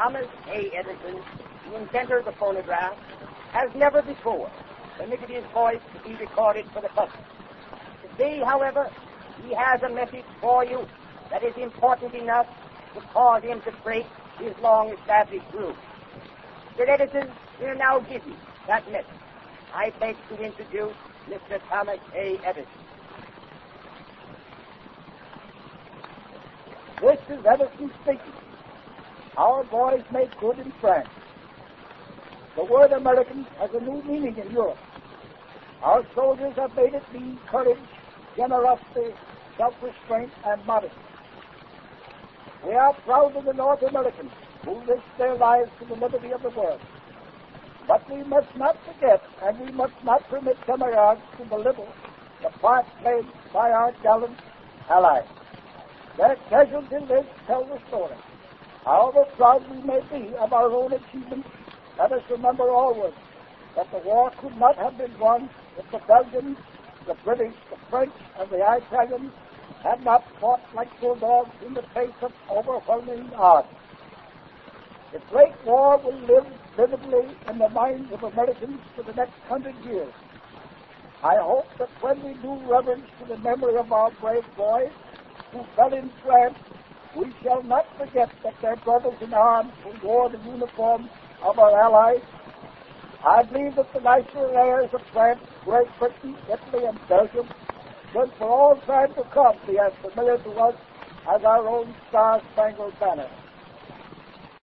Thomas A. Edison, the inventor of the phonograph, has never before permitted his voice to be recorded for the public. Today, however, he has a message for you that is important enough to cause him to break his long-established rule. Mr. Edison will now give you that message. I beg to introduce Mr. Thomas A. Edison. This is Edison speaking. Our boys make good in France. The word American has a new meaning in Europe. Our soldiers have made it mean courage, generosity, self-restraint, and modesty. We are proud of the North Americans who risk their lives for the liberty of the world. But we must not forget, and we must not permit comrades to belittle the part played by our gallant allies. Their casualty lists tell the story. However proud we may be of our own achievements, let us remember always that the war could not have been won if the Belgians, the British, the French, and the Italians had not fought like bulldogs in the face of overwhelming odds. The Great War will live vividly in the minds of Americans for the next 100 years. I hope that when we do reverence to the memory of our brave boys who fell in France, we shall not forget that their brothers in arms who wore the uniform of our allies. I believe that the national airs of France, Great Britain, Italy, and Belgium should for all time to come be as familiar to us as our own Star-Spangled Banner.